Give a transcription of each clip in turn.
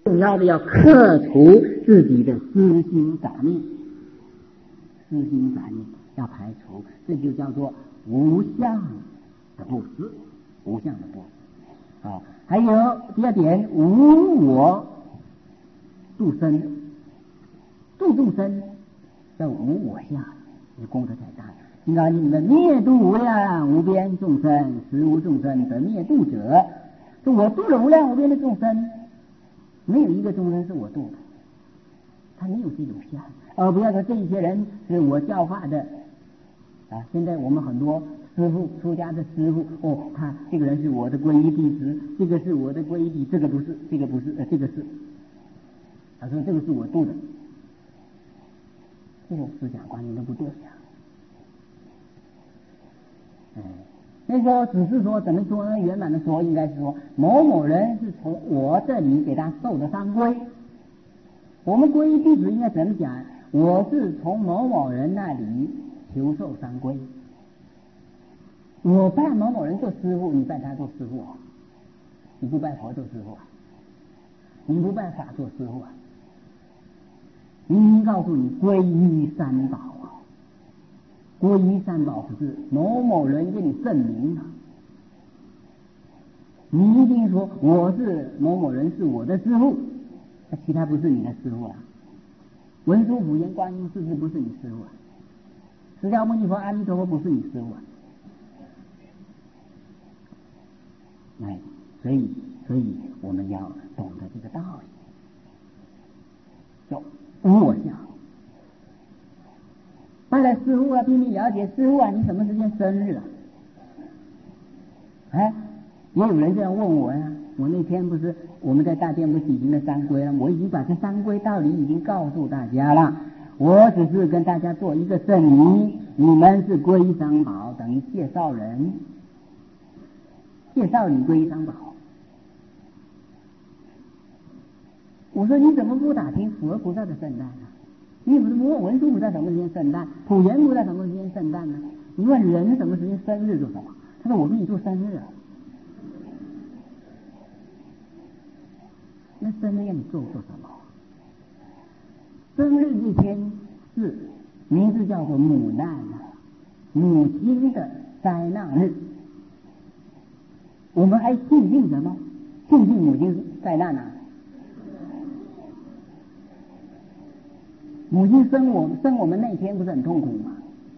重要的要克除自己的私心杂念，私心杂念要排除，这就叫做无相的布施，无相的布施。好，还有第二点，无我度生，度众生叫无我相，这功德太大了。金刚经的灭度无量无边众生，实无众生得灭度者。说我度了无量无边的众生，没有一个众生是我度的，他没有这种相。而不要说这一些人是我教化的啊！现在我们很多师父，出家的师父，他这个人是我的皈依弟子，这个是我的皈依弟，这个不是，这个不是，这个是。他说这个是我度的，这种思想观念都不对呀。那时候只是说怎么说呢？圆满的说，应该是说某某人是从我这里给他受的三皈。我们皈依弟子应该怎么讲？我是从某某人那里求受三皈。我拜某某人做师父，你拜他做师父啊？你不拜佛做师父啊？你不拜法做师父啊？你告诉你皈依三宝啊！皈依三宝不是某某人给你证明啊，你一定说我是某某人是我的师父，其他不是你的师父啊。文殊普贤观音是不是你师父啊？释迦牟尼佛阿弥陀佛不是你师父啊？所以我们要懂得这个道理，叫无我相。拜了师父啊，并了解师父啊，你什么时间生日啊？也有人这样问我呀。我那天不是我们在大殿不是举行了三皈了，我已经把这三皈道理已经告诉大家了，我只是跟大家做一个证明，你们是皈依三宝，等于介绍人，介绍你皈依三宝。我说你怎么不打听佛菩萨的圣诞呢？你怎么不问文殊菩萨什么时间圣诞，普贤菩萨什么时间圣诞呢？你问人什么时间生日做什么？他说我给你做生日啊。那生日要你做什么？生日这天是名字叫做母难啊，母亲的灾难日。我们还庆幸什么？庆幸母亲灾难啊！母亲生我们那天不是很痛苦吗？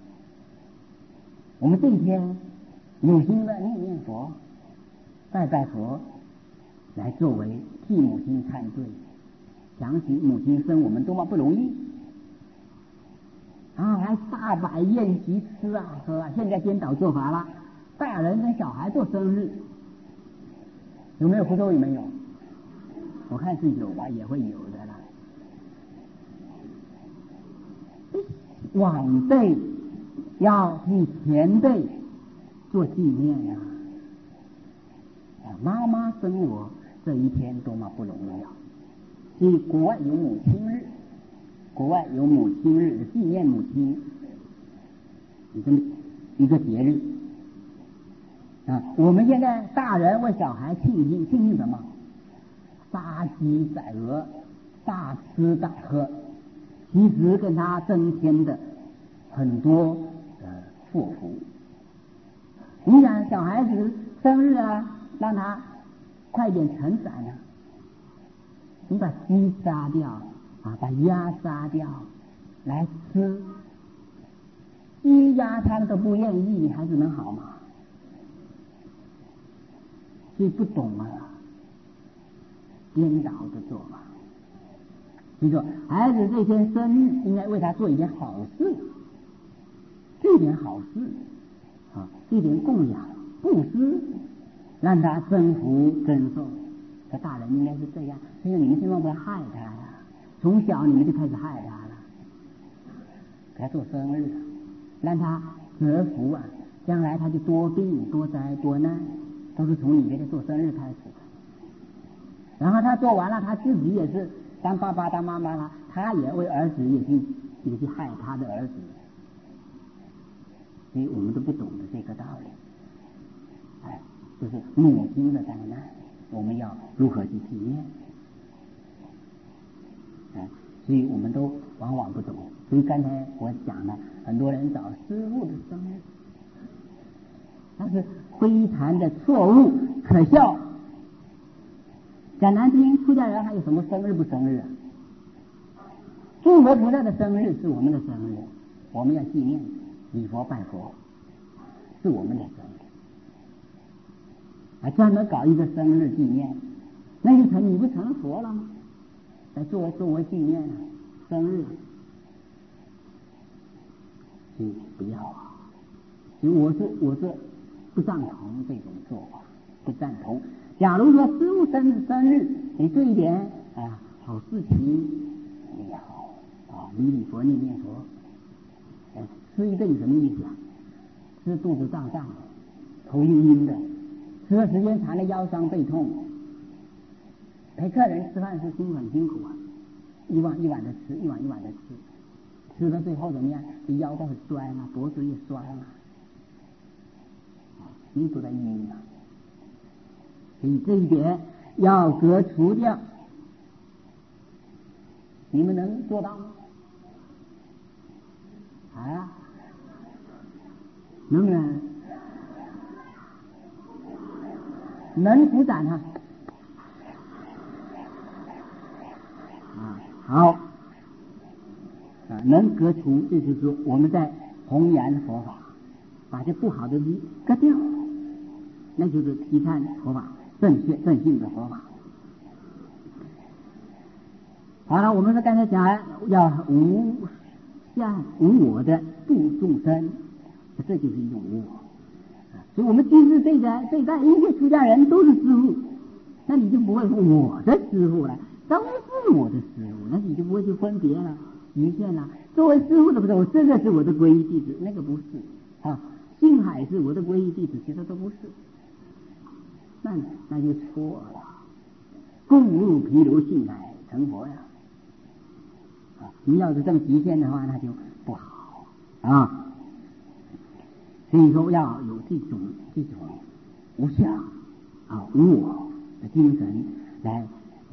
我们这一天有心的念佛，拜佛，来作为替母亲忏罪，想起母亲生我们多么不容易啊！还大摆宴席吃啊喝啊！现在颠倒做法了，大人跟小孩做生日，有没有福州？有没有？我看是有吧，也会有的啦。晚辈要替前辈做纪念呀！妈妈生我这一天多么不容易啊！所以国外有母亲日，国外有母亲日纪念母亲一个节日啊。我们现在大人为小孩庆幸什么？杀鸡宰鹅，大吃大喝，其实跟他增添的很多祸福。你想小孩子生日啊，让他快点成长啊！你把鸡杀掉啊，把鸭杀掉来吃，鸡鸭他们都不愿意，你孩子能好吗？所以不懂啊，颠倒的做法。所以说孩子这天生日应该为他做一件好事，这点好事啊，这点供养布施，让他增福增寿。这大人应该是这样，所以你们千万不要害他呀！从小你们就开始害他了，给他做生日，让他得福啊！将来他就多病多灾多难，都是从你给他做生日开始。然后他做完了，他自己也是当爸爸当妈妈了，他也为儿子也去害他的儿子，所以我们都不懂得这个道理。就是母亲的灾难，我们要如何去体验？ 所以我们都往往不懂。所以刚才我讲了，很多人找师父的生日，那是非常的错误可笑。讲难听，出家人还有什么生日不生日啊？诸佛菩萨的生日是我们的生日，我们要纪念，礼佛拜佛是我们的生日，还专门搞一个生日纪念，那就你不成了佛了吗？来作为纪念生日，所以不要啊！所以我是不赞同这种做法，不赞同。假如说师父生日，你这一点啊好事情也好啊，礼佛念佛，吃一顿什么意思啊？吃肚子胀胀的，头晕晕的，吃了时间长了腰伤背痛。陪客人吃饭是很辛苦啊，一碗一碗的吃，一碗一碗的吃，吃到最后怎么样？这腰都很酸啊，脖子也酸啊，你都在晕啊。所以这一点要革除掉，你们能做到吗？啊，能不能？能鼓掌啊！好啊，能革除，这就是说我们在弘扬佛法，把这不好的割掉，那就是提倡佛法，正信的佛法。好了，我们刚才讲要无相无我的度众生，这就是一种无我。所以我们今日对待一切出家人都是师父，那你就不会说我的师父了，都是我的师父，那你就不会去分别了、局限了。作为师父的不是我，这个是我的皈依弟子，那个不是啊。星海是我的皈依弟子，其实都不是，那就错了。共入毗卢性海成佛呀！你要是这么局限的话，那就不好啊。所以说要有这种无相啊无我的精神来，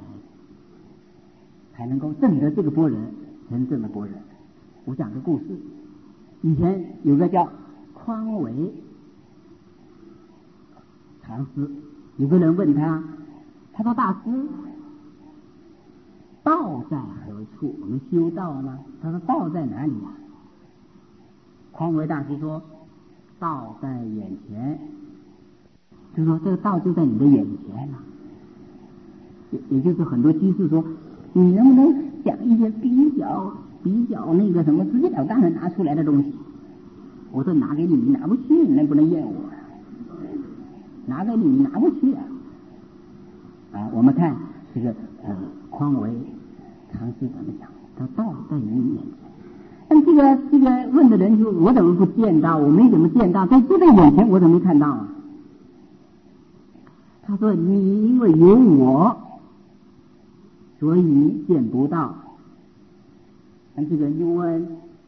才能够证得这个般若，真正的般若。我讲个故事，以前有个叫匡维禅师，有个人问他说大师，道在何处？我们修道吗？他说道在哪里啊？匡维大师说道在眼前，就说这个道就在你的眼前了。也就是很多居士说，你能不能讲一些比较那个什么直截了当的拿出来的东西？我说拿给你，你拿不去，你能不能验我？拿给你拿不去啊！我们看这个匡维禅师怎么讲？他道在你眼前。但这个问的人说，我怎么不见到？我没怎么见到，但就在眼前，我怎么没看到啊？他说你因为有我，所以见不到。但这个人就问，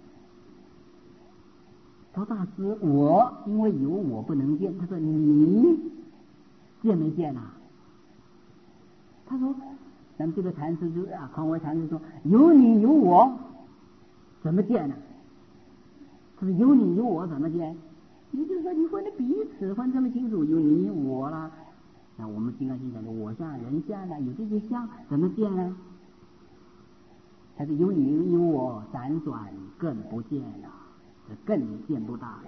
他说大师，我因为有我不能见。他说你见没见啊？他说咱们这个禅师就匡维禅师说，有你有我怎么见呢？他说有你有我怎么见？也就是说你分的彼此分这么清楚，有你有我了。那我们经常心想的我相人相啊，有这些相怎么见呢？他说有你有我辗转更不见了，更见不到了。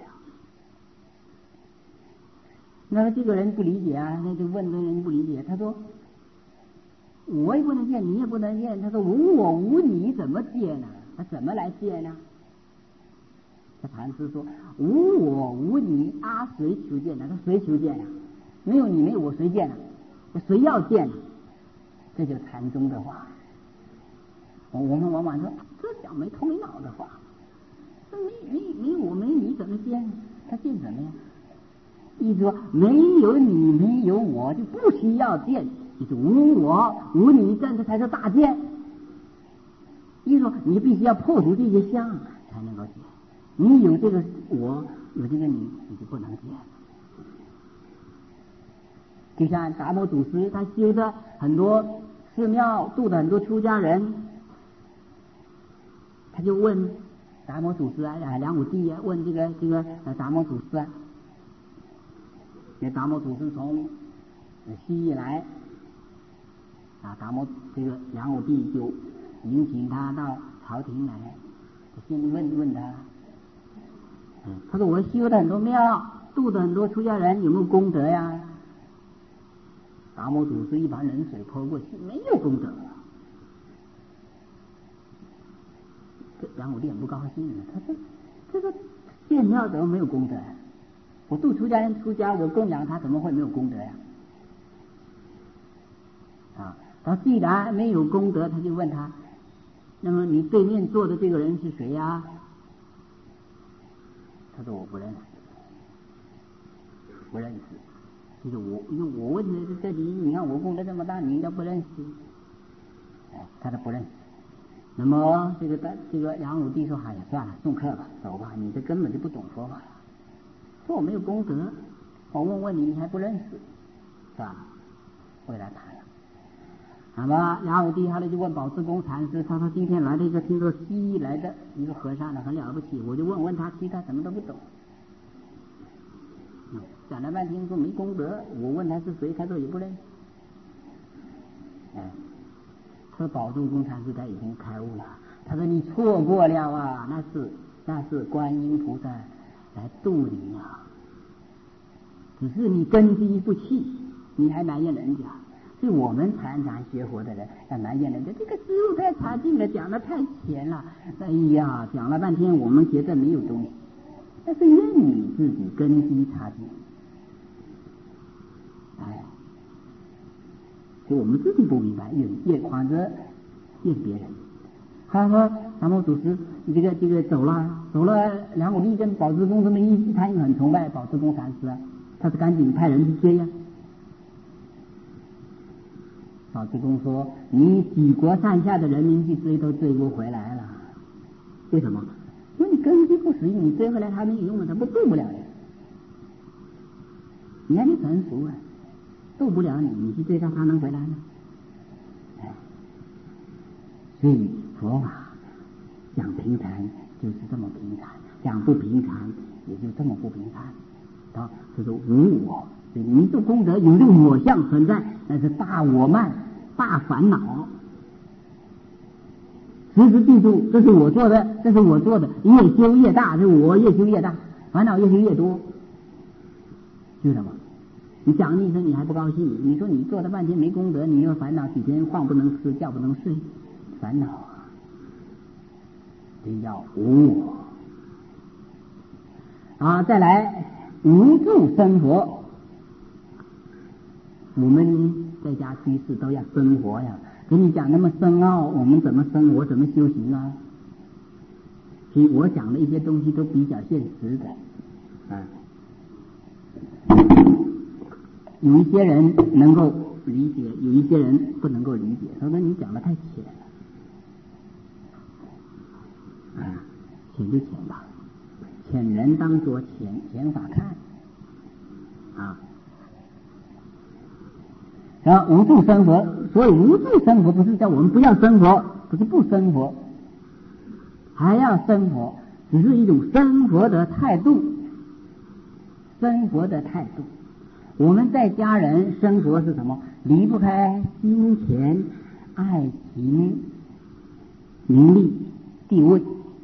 那么这个人不理解啊，那就问的人不理解，他说我也不能见，你也不能见。他说无我无你怎么见呢？他怎么来见呢？这禅师说无我无你谁求见呢？他谁求见呢？没有你没有我谁见呢？谁要见呢？这就是禅宗的话。我们往往说这讲没头没脑的话，没我没你怎么见？他见什么呀？意思说没有你没有我就不需要见，就是无我无你，这才是大见。意思说你必须要破除这些相才能够见，你有这个我有这个你就不能见。就像达摩祖师他修的很多寺庙，度的很多出家人， 他就问达摩祖师啊，梁武帝啊，问这个达摩祖师啊，那达摩祖师从西域来啊，达摩这个梁武帝就迎请他到朝廷来，先问他，他说我修了很多庙，度了很多出家人，有没有功德呀？达摩祖师一把冷水泼过去，没有功德。梁武帝很不高兴了，他说这个建庙怎么没有功德？我度出家人出家，我供养他，怎么会没有功德呀？啊，他既然没有功德，他就问他，那么你对面坐的这个人是谁呀？他说我不认识，不认识。就是我问的是这里，你看我功德这么大，你应该不认识。他说不认识。那么这个梁武帝说：“哎呀，算了，送客吧，走吧，你这根本就不懂佛法。说我没有功德，我问你，你还不认识，是吧？回来谈了。那么梁武帝后来就问宝智公禅师，他说今天来了一个听说西域来的一个和尚呢，很了不起，我就问他，其他什么都不懂。讲了半天说没功德，我问他是谁，他说也不认识。他说宝智公禅师他已经开悟了，他说你错过了啊，那是观音菩萨来度你啊，只是你根基不弃，你还埋怨人家。所以我们常常学佛的人要埋怨人家，这个师父太差劲了，讲得太浅了，哎呀，讲了半天我们觉得没有东西，但是怨你自己根基差劲。所以我们自己不明白，越狂着怨别人。他说达摩祖师这个走了，梁武帝跟宝智公这么一谈，很崇拜宝智公禅师啊，他是赶紧派人去追啊。宝智公说：“你举国上下的人民去追都追不回来了，为什么？因为你根基不实，你追回来他没有用了，他不渡不了你，你还没成熟啊。”渡不了你，你去追他，他能回来吗？所以佛法讲平常就是这么平常，讲不平常也就这么不平常。啊，就是无我，所以你做功德有这个我相存在，那是大我慢、大烦恼。时时记住，这是我做的，越修越大，这我越修越大，烦恼越修越多，就是什么？你讲一声你还不高兴，你说你做了半天没功德，你又烦恼几天，饭不能吃，觉不能睡，烦恼啊！这叫无我啊！再来无助生活，我们在家居士都要生活呀。给你讲那么深奥，我们怎么生活，怎么修行啊？所以我讲的一些东西都比较现实的啊。有一些人能够理解，有一些人不能够理解。他说你讲的太浅了，浅就浅吧，浅人当作浅法看啊。然后无助生活，所以无助生活不是叫我们不要生活，不是不生活，还要生活，只是一种生活的态度，我们在家人生活是什么？离不开金钱、爱情、名利、地位。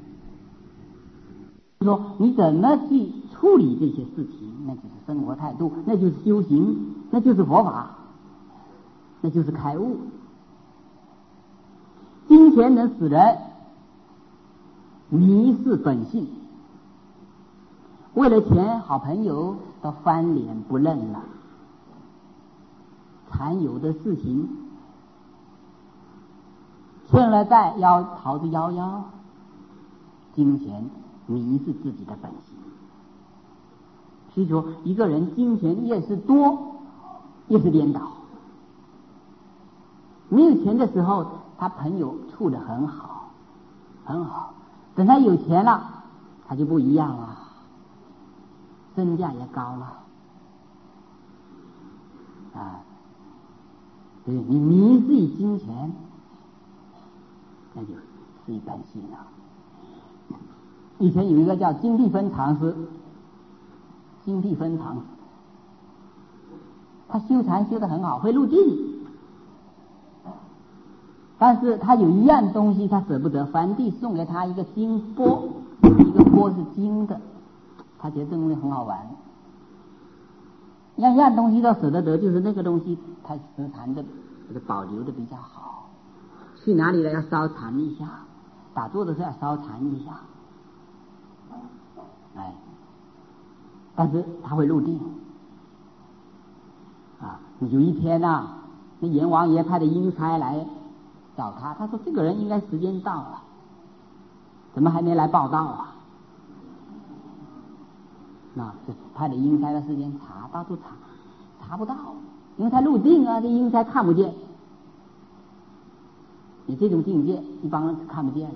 说你怎么去处理这些事情，那就是生活态度，那就是修行，那就是佛法，那就是开悟。金钱能使人迷失本性，为了钱，好朋友都翻脸不认了，常有的事情，欠了债要逃之夭夭，金钱迷失自己的本性。所以说，一个人金钱越是多，越是颠倒。没有钱的时候，他朋友处得很好，很好。等他有钱了，他就不一样了，身价也高了啊！对，你迷失于金钱，那就失于本性了。 以前有一个叫金地芬禅师，金地芬禅师，他修禅修得很好，会入定，但是他有一样东西他舍不得，梵蒂送给他一个金钵，一个钵是金的，他觉得这东西很好玩，样东西都舍得，就是那个东西他时常的这个保留的比较好。去哪里了要烧禅一下，打坐的时候要烧禅一下，哎，但是他会入定啊。有一天啊，那阎王爷派的阴差来找他，他说这个人应该时间到了，怎么还没来报道啊？那就派的阴差的时间查，到处查不到，因为他入定啊，这阴差看不见。你这种境界一般人是看不见的。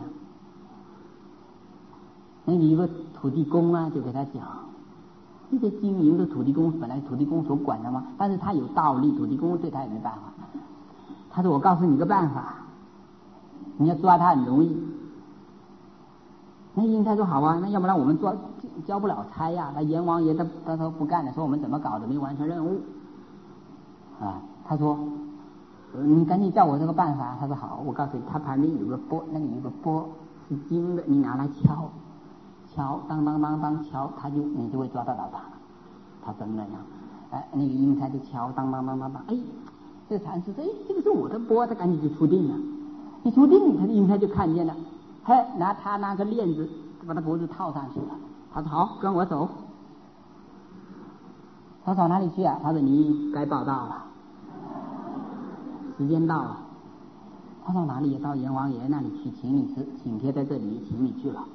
那你一个土地公啊，就给他讲，这些经营的土地公本来土地公所管的嘛，但是他有道力，土地公对他也没办法。他说我告诉你个办法，你要抓他很容易。那阴差说好啊，那要不然我们交不了差呀。那阎王爷他说不干了，说我们怎么搞的没完成任务啊。他说你赶紧叫我这个办法。他说好，我告诉你，他旁边有个钵，那里有个钵是金的，你拿来敲，当敲，你就会抓得到他。他真的呀，那个阴差就敲，当，哎，这个禅师说，哎，这个是我的钵，他赶紧就出定了。一出定，他的阴差就看见了，拿那个链子把他脖子套上去了。他说好，跟我走。他走哪里去啊？他说你该报道了。时间到了，他到哪里？到阎王爷那里去，请帖在这里，请你去了。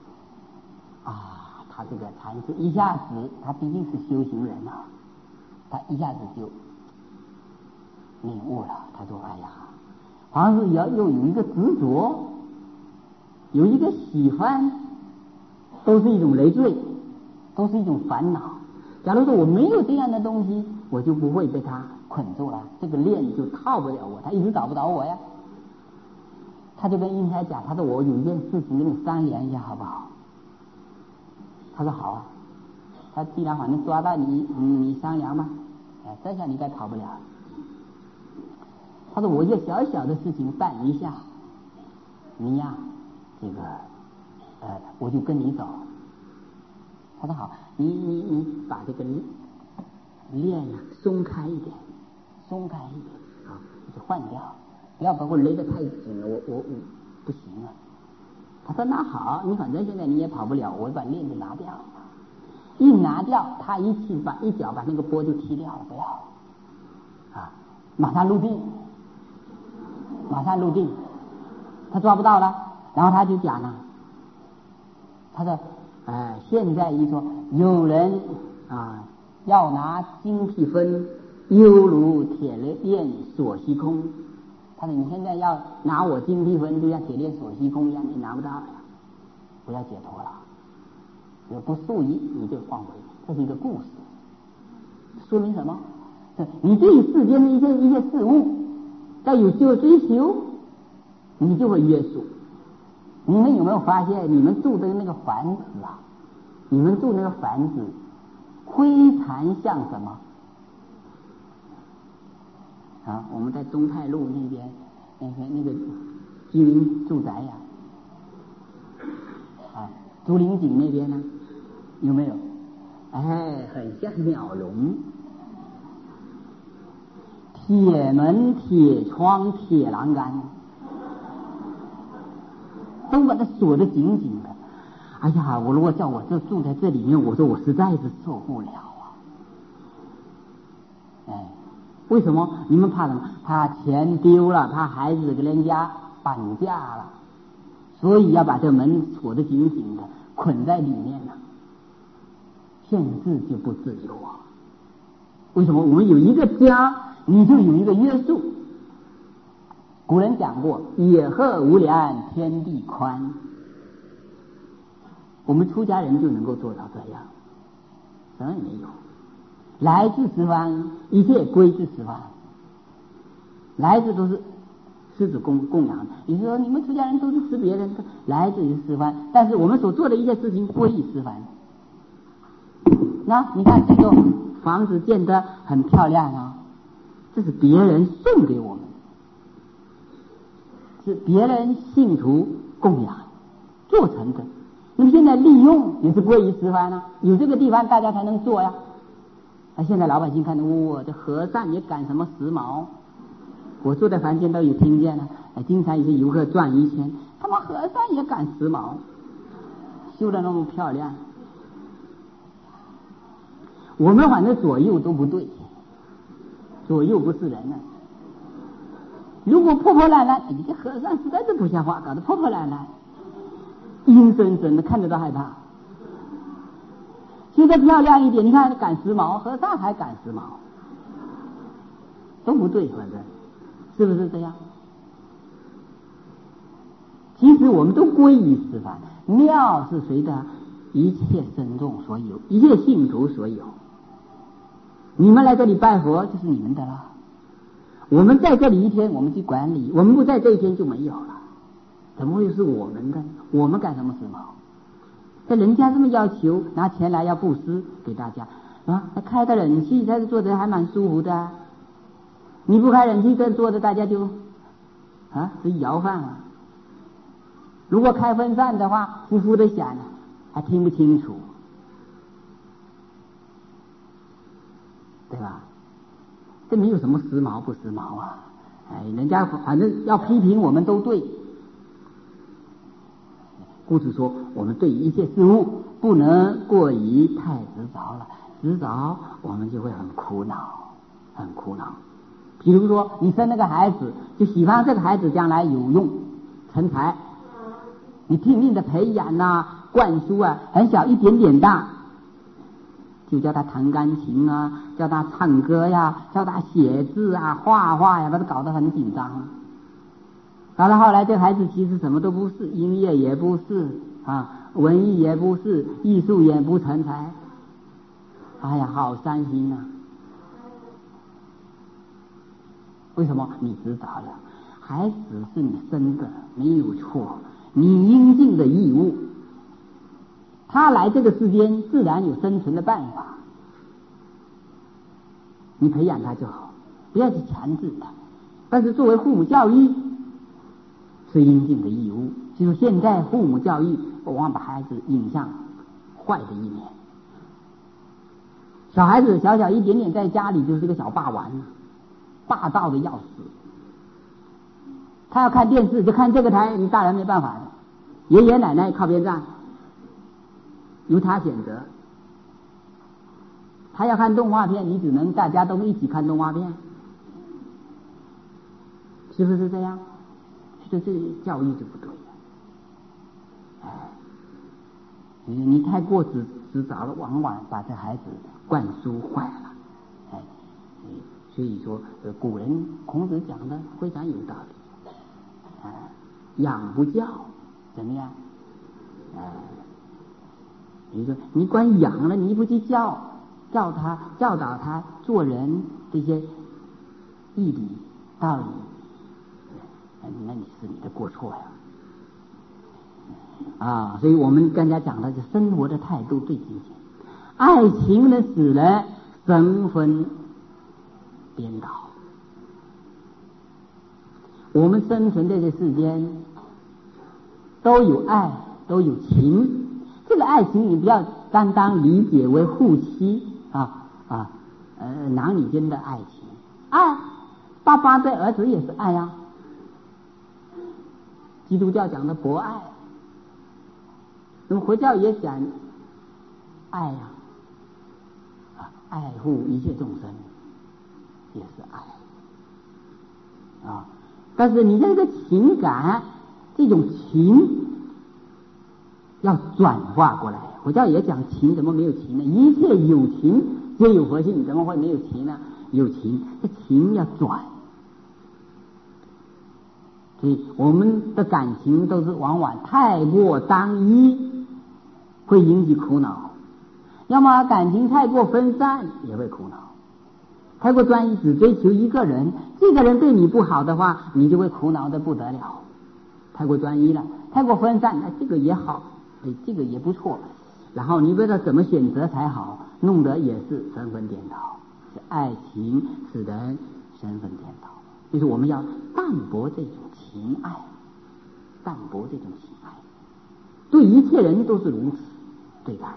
啊，他这个禅师一下子，他毕竟是修行人啊，他一下子就领悟了。他说：“哎呀，好像是又有一个执着，有一个喜欢，都是一种累赘，都是一种烦恼。假如说我没有这样的东西，我就不会被他捆住了，这个链就套不了我，他一直找不着我呀。”他就跟阴差讲，他说我有一件事情跟你商量一下好不好？他说好啊。他既然反正抓到你商量吧，这下你该跑不了。他说我一个小小的事情办一下，你呀，这个我就跟你走。他说好，你把这个链啊松开一点啊，就换掉，不要把我勒得太紧了，我不行了。他说那好，你反正现在你也跑不了，我把链子拿掉。一拿掉，他一脚把那个钵就踢掉了，不要啊，马上入定，他抓不到了。然后他就讲了，他说现在一说有人啊要拿金皮分，犹如铁链锁虚空。他说你现在要拿我金皮分，就像铁链锁虚空一样，你拿不到了，不要解脱了，有不速一你就放回。这是一个故事，说明什么？你对世间的一些事物要有追求，你就会约束。你们有没有发现，你们住的那个房子啊，非常像什么啊？我们在东泰路那边那个居民住宅呀，竹林井那边呢，有没有？很像鸟笼，铁门、铁窗、铁栏杆，都把它锁得紧紧的。哎呀，我如果叫我住在这里面，我说我实在是受不了啊！为什么？你们怕什么？怕钱丢了，怕孩子给人家绑架了，所以要把这门锁得紧紧的，捆在里面了。限制就不自由啊！为什么？我们有一个家，你就有一个约束。古人讲过，野鹤无梁，天地宽。我们出家人就能够做到这样，什么也没有。来自十方，一切归至十方。来自都是是指供养。你说你们出家人都是吃别人的，来自于四番，但是我们所做的一切事情归于四番。那你看这个房子建得很漂亮啊，这是别人送给我们，是别人信徒供养做成的。那么现在利用也是归于四番啊，有这个地方大家才能做呀。现在老百姓看到，这和尚也赶什么时髦？我坐在房间都有听见了，经常有些游客转一圈，他们和尚也赶时髦，修得那么漂亮。我们反正左右都不对，左右不是人呢。如果破破烂烂，你这和尚实在是不像话，搞得破破烂烂，阴森森的，看着都害怕。修得漂亮一点，你看赶时髦，和尚还赶时髦，都不对，反正是不是这样？其实我们都归于四番，庙是谁的？一切僧众所有，一切信徒所有。你们来这里拜佛就是你们的了，我们在这里一天，我们去管理，我们不在这一天就没有了，怎么会是我们的？我们干什么时髦？这人家这么要求，拿钱来要布施给大家啊，开的冷气，在这坐着还蛮舒服的啊。你不开冷气，这坐着大家是摇饭啊。如果开风扇的话，呼呼的响，还听不清楚，对吧？这没有什么时髦不时髦啊，人家反正要批评我们都对。故此说，我们对一切事物不能过于太执着了，执着我们就会很苦恼，很苦恼。比如说，你生那个孩子，就喜欢这个孩子将来有用成才，你拼命的培养啊、灌输啊，很小一点点大，就叫他弹钢琴啊，叫他唱歌呀，叫他写字啊、画画呀，把他搞得很紧张。搞到后来，这个孩子其实什么都不是，音乐也不是啊，文艺也不是，艺术也不成才。哎呀，好伤心啊！为什么？你知道了，孩子是你生的，没有错，你应尽的义务。他来这个世间，自然有生存的办法，你培养他就好，不要去强制他。但是作为父母教育，是应尽的义务。就是现在父母教育往往把孩子引向坏的一面。小孩子小小一点点，在家里就是个小霸王，霸道的要死。他要看电视就看这个台，你大人没办法的，爷爷奶奶靠边站，由他选择。他要看动画片，你只能大家都一起看动画片，是不是这样？这教育就不对了。你太过执着了，往往把这孩子灌输坏了。所以说古人孔子讲的非常有道理。养不教怎么样？你说你光养了，你不去教导他做人这些义理道理，那你是你的过错呀。所以我们刚才讲的是生活的态度最精简。爱情能使人神魂颠倒。我们生存在这世间，都有爱，都有情。这个爱情你不要单单理解为夫妻男女间的爱情。爱，爸爸对儿子也是爱呀。基督教讲的博爱，那么佛教也讲爱呀，爱护一切众生也是爱但是你这个情感，这种情要转化过来。佛教也讲情，怎么没有情呢？一切有情皆有佛性，怎么会没有情呢？有情，这情要转。所以我们的感情都是往往太过单一，会引起苦恼；要么感情太过分散，也会苦恼。 太过专一，只追求一个人，这个人对你不好的话，你就会苦恼的不得了。太过专一了，太过分散，这个也好，这个也不错，然后你不知道怎么选择才好，弄得也是神魂颠倒，是爱情使人神魂颠倒。就是我们要淡薄这种情爱，淡薄这种情爱，对一切人都是如此对待。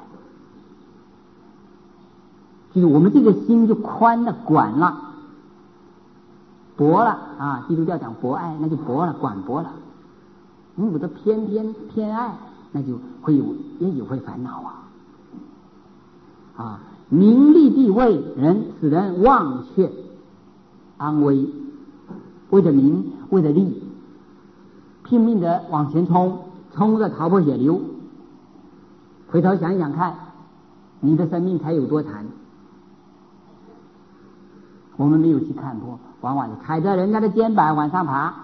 就是我们这个心就宽了，广了，薄了啊！基督教讲博爱，那就薄了，广博了。如果都偏爱，那就也会烦恼啊！名利地位使人忘却安危，为了名，为了利，拼命的往前冲着头破血流。回头想一想看，你的生命才有多长？我们没有去看破，往往踩着人家的肩膀往上爬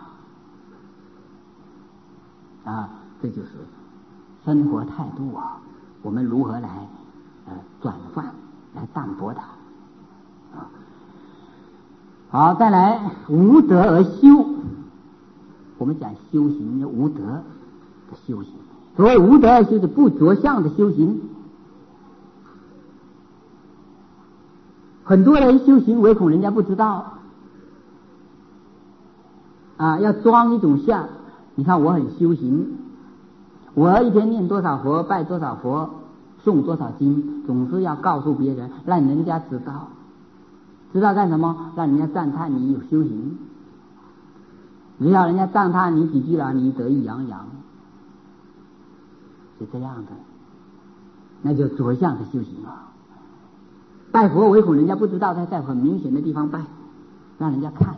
啊！这就是生活态度啊！我们如何来转换，来淡薄它啊？好，再来无德而修。我们讲修行，无德的修行。所谓无德而修，是不着相的修行。很多人修行唯恐人家不知道啊，要装一种相。你看我很修行，我一天念多少佛，拜多少佛，诵多少经，总是要告诉别人，让人家知道。知道干什么？让人家赞叹你有修行。只要人家赞叹你几句了，你得意洋洋，是这样的，那就着相的修行啊。拜佛唯恐人家不知道，他在很明显的地方拜，让人家看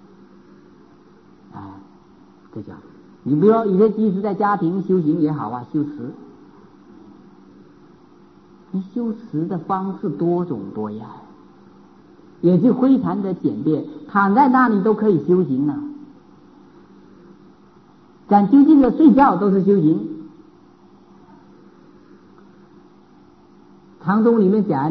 啊，这叫你比如说，有些即使在家庭修行也好啊，修持，你修持的方式多种多样，也是非常的简便，躺在那里都可以修行了。讲究竟的睡觉都是修行。禅宗里面讲，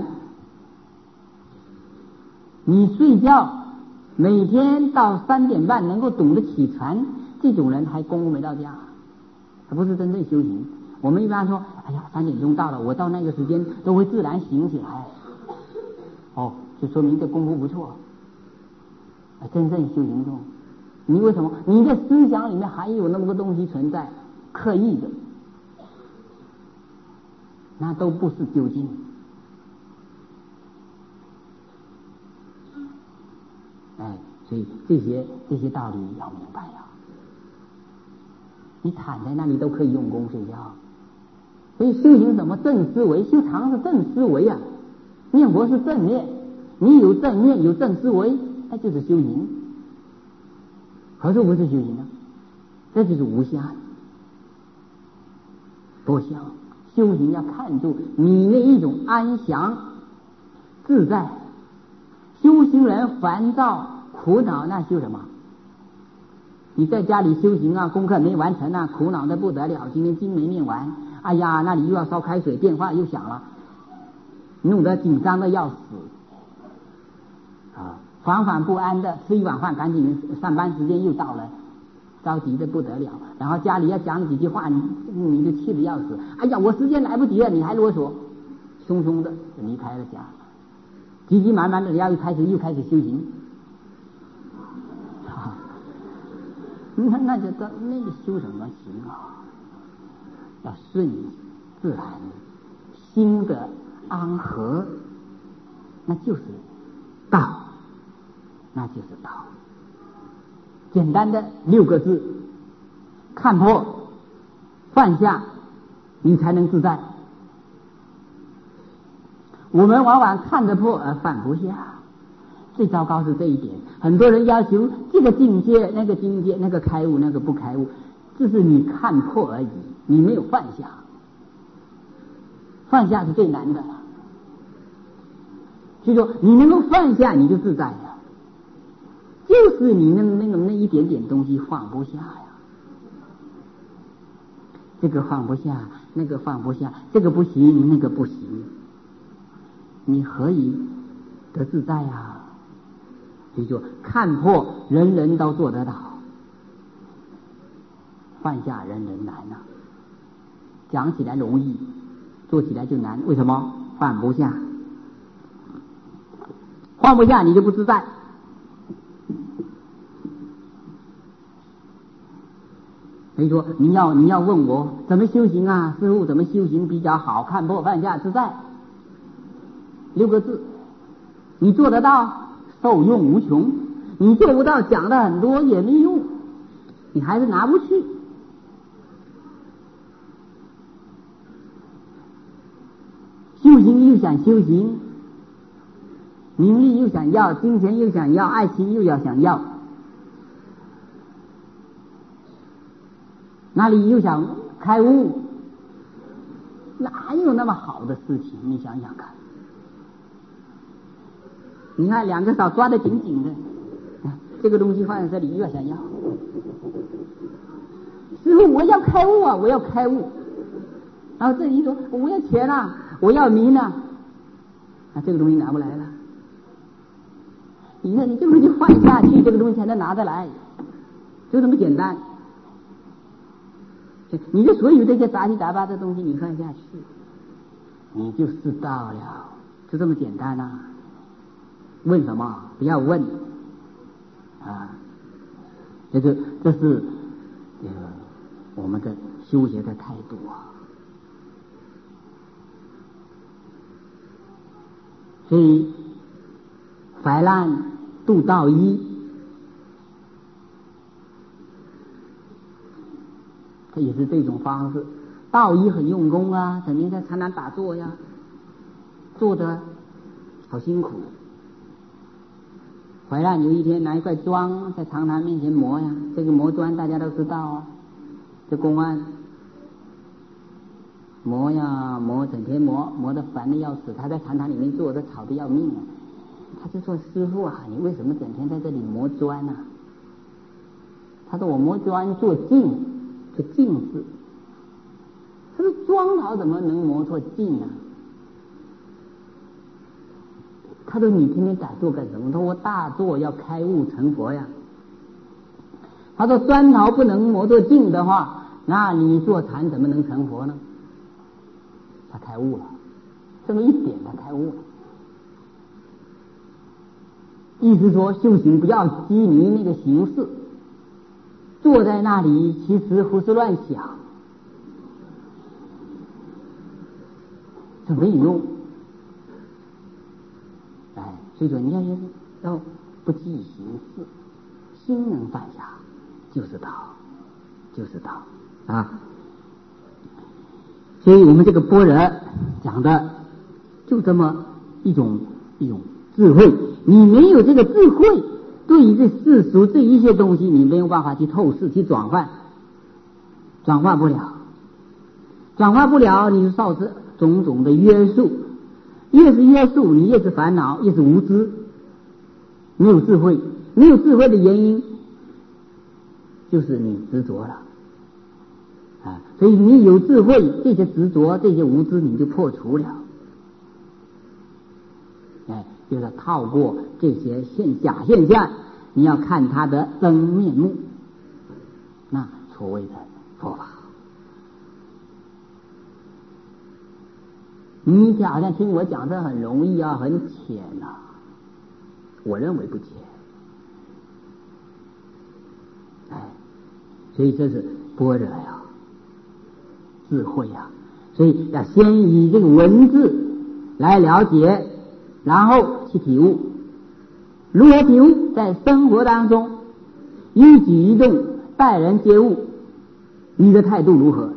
你睡觉每天到3点半能够懂得起床，这种人还功夫没到家，他不是真正修行。我们一般说，哎呀，3点钟到了，我到那个时间都会自然醒起来，哦，就说明这功夫不错，真正修行中。你为什么？你的思想里面还有那么个东西存在，刻意的，那都不是究竟。所以这些道理要明白啊！你躺在那里都可以用功睡觉，所以修行什么正思维，修禅是正思维啊，念佛是正念，你有正念有正思维，那就是修行。何处不是修行呢？这就是无相多相。修行要看住你那一种安详自在。修行人烦躁苦恼，那修什么？你在家里修行啊，功课没完成啊，苦恼的不得了，今天经没念完，哎呀，那里又要烧开水，电话又响了，弄得紧张的要死啊，惶惶不安的，吃一碗饭赶紧上班时间又到了，着急的不得了。然后家里要讲几句话，你就气得要死，哎呀，我时间来不及了，你还啰嗦，匆匆的离开了家，急急忙忙的又开始修行，那就到那个修什么行啊？要顺自然，心的安和，那就是道，那就是道。简单的6个字：看破，放下，你才能自在。我们往往看得破而放不下，最糟糕是这一点。很多人要求这个境界那个境界，那个开悟那个不开悟，这是你看破而已，你没有放下。放下是最难的，所以说你能够放下，你就自在了。就是你那一点点东西放不下呀，这个放不下，那个放不下，这个不行，那个不行，你何以得自在啊？ 所以说看破人人都做得到，放下人人难啊。讲起来容易，做起来就难。为什么？放不下，放不下你就不自在。所以说你要问我怎么修行啊，师父怎么修行比较好？看破放下自在，6个字，你做得到，受用无穷；你做不到，讲的很多也没用，你还是拿不去。修行又想修行，名利又想要，金钱又想要，爱情又要想要，哪里又想开悟？哪有那么好的事情？你想想看，你看2个手抓得紧紧的，这个东西放在这里又要想要，师父我要开悟啊，我要开悟。然后这一说我要钱啊，我要名啊，这个东西拿不来了。你看你这个东西放下去，这个东西才能拿得来，就这么简单。你的所有这些杂七杂八的东西你放下去，你就知道了，就这么简单啊。问什么？不要问啊！这是我们的修学的态度啊。所以怀难度道一，这也是这种方式。道一很用功啊，整天在禅堂打坐呀，坐得好辛苦。怀难有一天拿一块砖在长坛面前磨呀，这个磨砖大家都知道啊，这公案磨呀磨，整天磨得烦得要死。他在禅堂里面坐得吵得要命啊。他就说：“师父啊，你为什么整天在这里磨砖啊？”他说：“我磨砖做镜，做镜子。”他说：“砖头怎么能磨做镜啊？”他说：“你天天打坐干什么？”他说：“我大坐要开悟成佛呀。”他说：“砖头不能磨做镜的话，那你坐禅怎么能成佛呢？”他开悟了，这么一点他开悟了。意思说修行不要拘泥那个形式，坐在那里其实胡思乱想，这没有用。所以说你要不计形式，心能放下就是道，就是道啊。所以我们这个般若讲的就这么一种智慧，你没有这个智慧，对于这世俗这一些东西你没有办法去透视去转化不了，你就受这种种的约束，越是约束你越是烦恼，越是无知，没有智慧的原因就是你执着了啊。所以你有智慧，这些执着这些无知你就破除了，就是透过这些假现象，你要看它的真面目，那所谓的佛法。你好像听我讲这很容易啊，很浅啊，我认为不浅。所以这是般若呀，智慧呀。所以要先以这个文字来了解，然后去体悟。如何体悟？在生活当中一举一动待人接物，你的态度如何？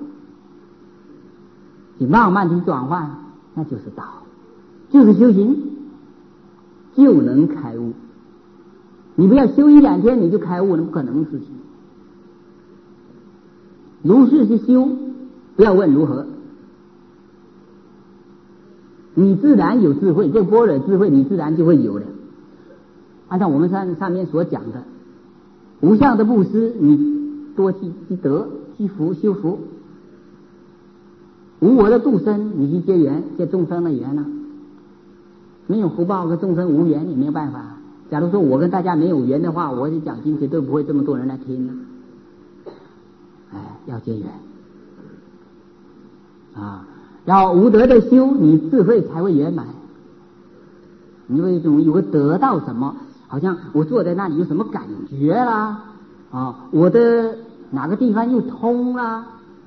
你慢慢去转换，那就是道，就是修行，就能开悟。你不要修1-2天你就开悟，那不可能的事情。如是去修，不要问如何，你自然有智慧，这般若智慧你自然就会有的。按照我们上面所讲的无相的布施，你多去得去福修福；无我的度生，你去结众生的缘啊。没有福报和众生无缘，你没有办法假如说我跟大家没有缘的话，我的讲经绝对不会这么多人来听呢。要结缘啊，要无德的修，你智慧才会圆满。你会有个得到什么，好像我坐在那里有什么感觉啦，我的哪个地方又通啦，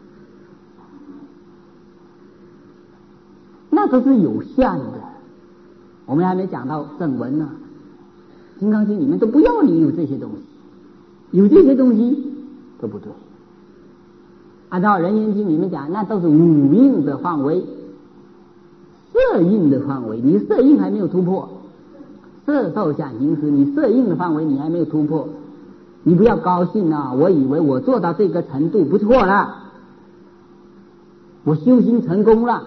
那都是有限的。我们还没讲到正文呢，《金刚经》里面都不要你有这些东西，有这些东西都不对。按照《人间经》里面讲，那都是五蕴的范围，色蕴的范围，你色蕴还没有突破，色受想行识，你色蕴的范围你还没有突破，你不要高兴啊！我以为我做到这个程度不错了，我修行成功了。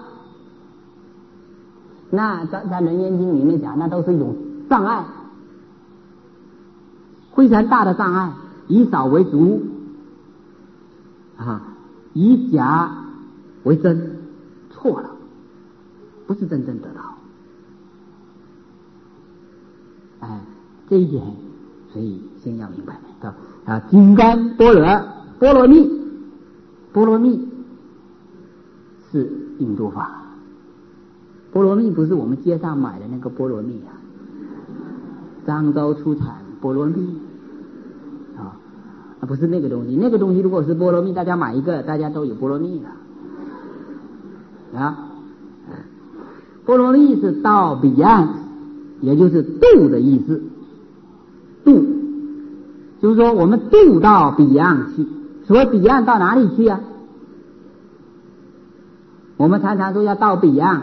那在《人间经》里面讲，那都是一种障碍，非常大的障碍，以少为足以假为真，错了，不是真正得到。这一点，所以先要明白金刚般若波罗蜜，波罗蜜是印度法。波罗蜜不是我们街上买的那个波罗蜜啊，漳州出产波罗蜜不是那个东西。那个东西如果是波罗蜜，大家买一个，大家都有波罗蜜了波罗蜜是到彼岸，也就是渡的意思。渡就是说我们渡到彼岸去。所谓彼岸到哪里去啊？我们常常说要到彼岸，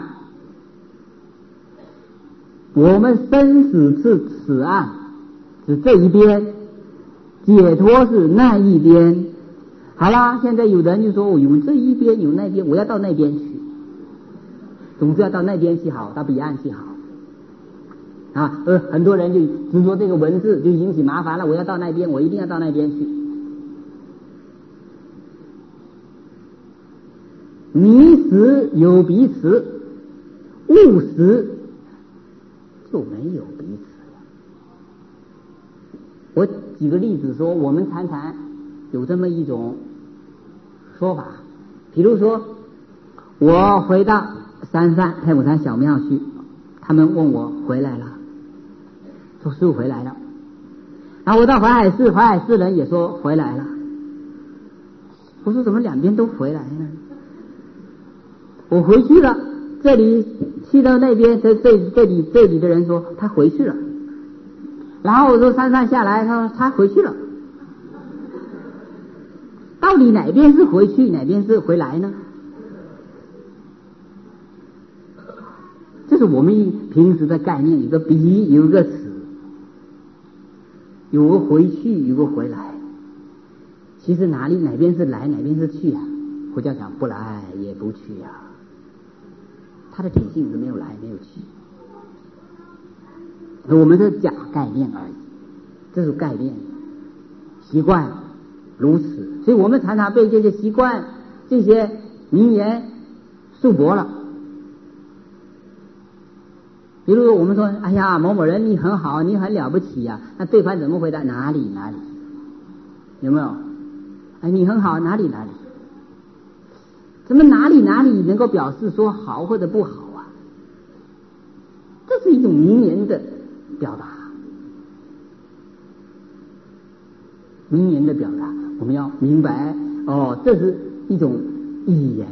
我们生死是此岸，是这一边，解脱是那一边。好啦，现在有人就说有这一边有那边，我要到那边去，总之要到那边去好，到彼岸去好很多人就执着这个文字，就引起麻烦了。我要到那边，我一定要到那边去。迷时有彼此，悟时就没有彼此。我举个例子说，我们常常有这么一种说法，比如说我回到山上太姥山小庙去，他们问我回来了，说师父回来了。然后我到淮海市，淮海市人也说回来了。我说怎么两边都回来呢？我回去了，这里去到那边，这里的人说他回去了。然后我说山上下来，他说他回去了。到底哪边是回去，哪边是回来呢？这是我们平时的概念，有个比，有个此，有个回去，有个回来。其实哪边是来，哪边是去啊？佛教讲不来也不去啊，它的体性是没有来没有去。我们是假概念而已，这是概念习惯如此，所以我们常常被这些习惯这些名言束缚了。比如说我们说哎呀某某人你很好，你很了不起呀，那对方怎么回答？哪里哪里，有没有？你很好，哪里哪里？怎么哪里哪里能够表示说好或者不好啊？这是一种名言的表达，名言的表达我们要明白这是一种语言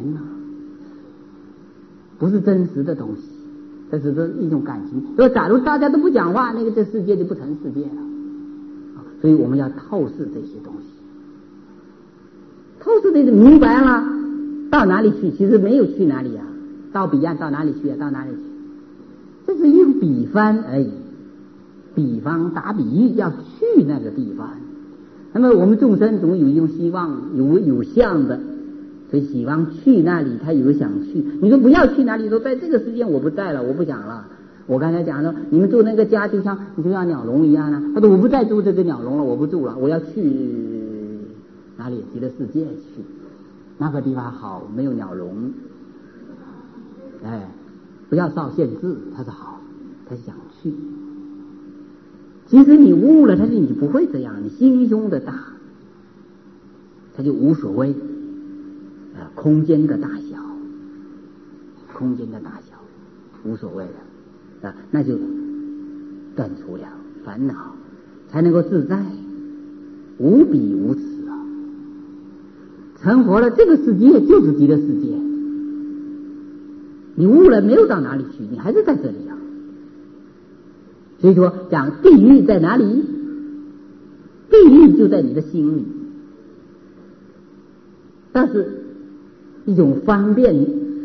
不是真实的东西，这是一种感情。所以假如大家都不讲话，那个这世界就不成世界了。所以我们要透视这些东西，透视这些明白了，到哪里去？其实没有去哪里啊，到彼岸到哪里去啊？到哪里去？这是一个比方而已，比方打比喻，要去那个地方。那么我们众生总有一种希望，有相的，所以希望去那里，他有想去。你说不要去哪里？说在这个时间我不在了，我不讲了。我刚才讲说，你们住那个家就像鸟笼一样呢。他说我不再住这个鸟笼了，我不住了，我要去哪里？极乐世界去，那个地方好，没有鸟笼。不要受限制，他说好，他想去。 其实你悟了，但是你不会这样，你心胸的大，它就无所谓空间的大小，空间的大小无所谓了那就断除了烦恼，才能够自在，无比无此成佛了，这个世界就是极乐世界，你悟了没有到哪里去，你还是在这里所以说讲地狱在哪里？地狱就在你的心里，但是一种方便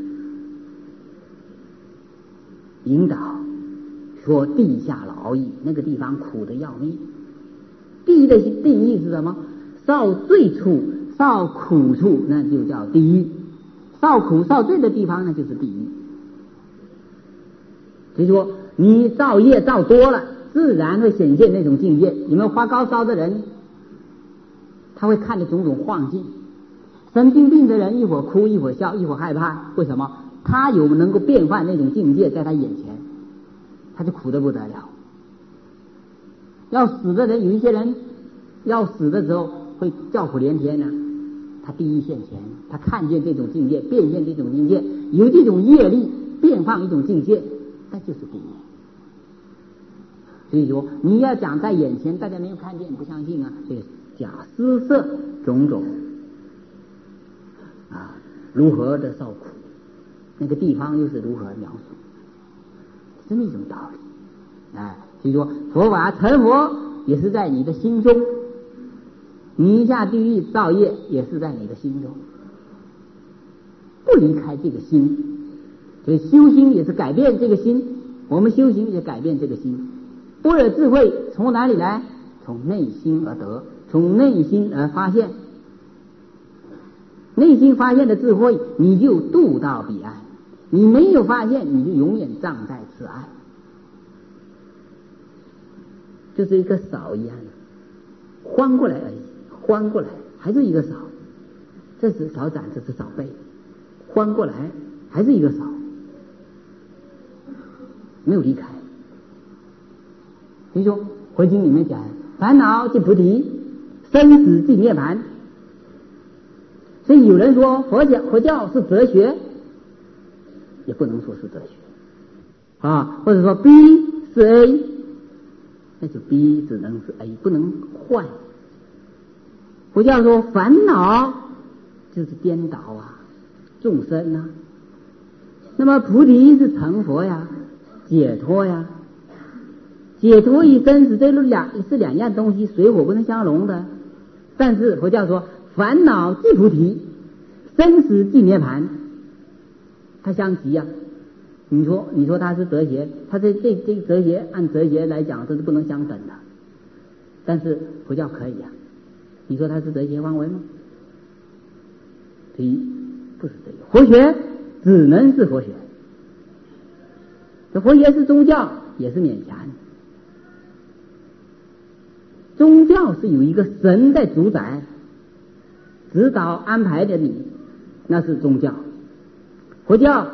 引导说地下牢狱，那个地方苦得要命。地狱的定义是什么？受罪处、受苦处，那就叫地狱。受苦受罪的地方呢，就是地狱。所以说你造业造多了，自然会显现那种境界。有没有发高烧的人，他会看的种种幻境。神经病的人一会儿哭一会儿笑一会儿害怕，为什么？他有能够变换那种境界在他眼前，他就苦得不得了。要死的人，有一些人要死的时候会叫苦连天他第一现前，他看见这种境界，变现这种境界，有这种业力变换一种境界，那就是地狱。所以说你要讲在眼前，大家没有看见不相信所以假施设种种如何的受苦，那个地方又是如何描述，这么一种道理所以说佛法成佛也是在你的心中，你下地狱造业也是在你的心中，不离开这个心。所以修心也是改变这个心，我们修行也改变这个心。般若智慧从哪里来？从内心而得，从内心而发现，内心发现的智慧，你就渡到彼岸；你没有发现，你就永远障在此岸。就是一个勺一样的，翻过来而已，翻过来还是一个勺，这是勺盏，这是勺背，翻过来还是一个勺，没有离开。所以说回经里面讲，烦恼即菩提，生死即涅槃。所以有人说佛教是哲学，也不能说是哲学或者说 B 是 A， 那就 B 只能是 A， 不能换。佛教说烦恼就是颠倒众生那么菩提是成佛解脱解脱与生死这是两样东西，水火不能相容的。但是佛教说烦恼即菩提，生死即涅槃，它相齐你说它是哲学，它这哲学按哲学来讲这是不能相等的，但是佛教可以你说它是哲学范围吗？所以不是这个，佛学只能是佛学，这佛学是宗教也是勉强。宗教是有一个神在主宰指导安排的你，那是宗教。佛教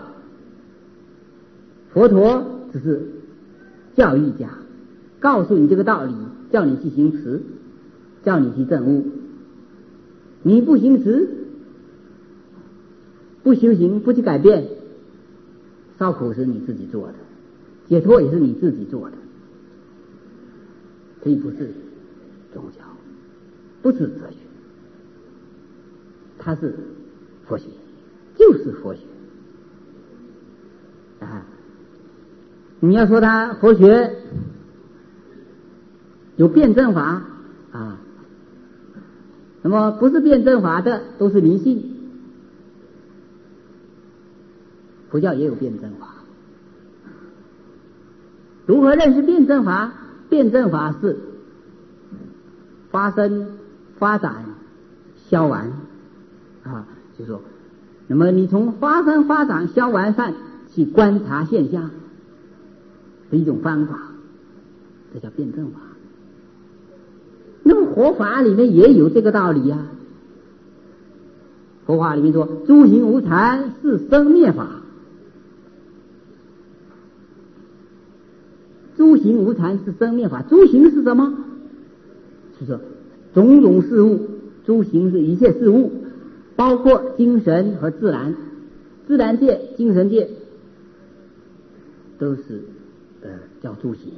佛陀只是教育家，告诉你这个道理，叫你去行持，叫你去证悟。你不行持，不修行，不去改变，烧苦是你自己做的，解脱也是你自己做的，所以不是宗教，不是哲学，它是佛学，就是佛学你要说它佛学有辩证法那么不是辩证法的都是迷信。佛教也有辩证法。如何认识辩证法？辩证法是发生、发展、消完就说，那么你从发生、发展、消完上去观察现象的一种方法，这叫辩证法。那么佛法里面也有这个道理佛法里面说诸行无常是生灭法，诸行无常是生灭法。诸行是什么？是说种种事物，诸行是一切事物，包括精神和自然，自然界、精神界都是叫诸行，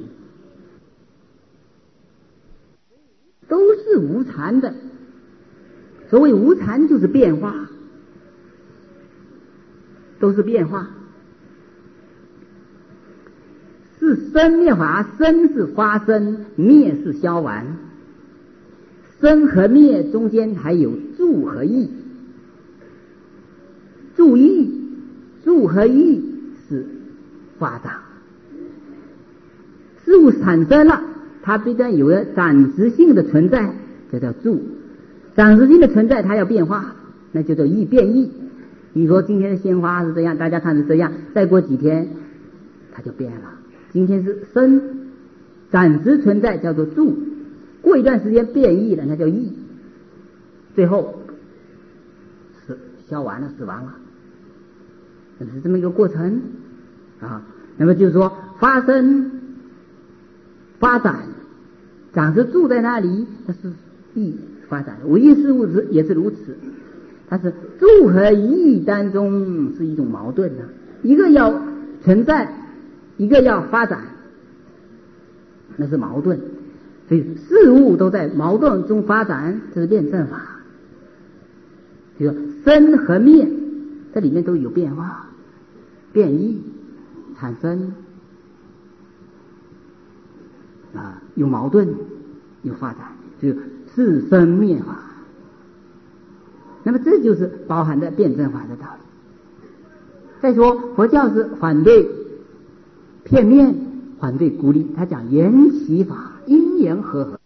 都是无常的。所谓无常就是变化，都是变化。是生灭法，生是发生，灭是消完。生和灭中间还有住和异，住和异是发展。事物产生了，它必然有了暂时性的存在，这叫住。暂时性的存在它要变化，那就叫异，变异。你说今天的鲜花是这样，大家看是这样，再过几天它就变了。今天是生，暂时存在叫做住，过一段时间变异了，那叫异，最后是消完了，死亡了，这是这么一个过程啊。那么就是说发生、发展，暂时住在那里，它是异发展的。唯一事物也是如此，但是住和异当中是一种矛盾的，一个要存在，一个要发展，那是矛盾。所以事物都在矛盾中发展，这是辩证法。比如说生和灭，这里面都有变化、变异、产生啊，有矛盾，有发展，就是生灭法。那么这就是包含着辩证法的道理。再说佛教是反对片面，反对孤立，他讲缘起法，因缘和合。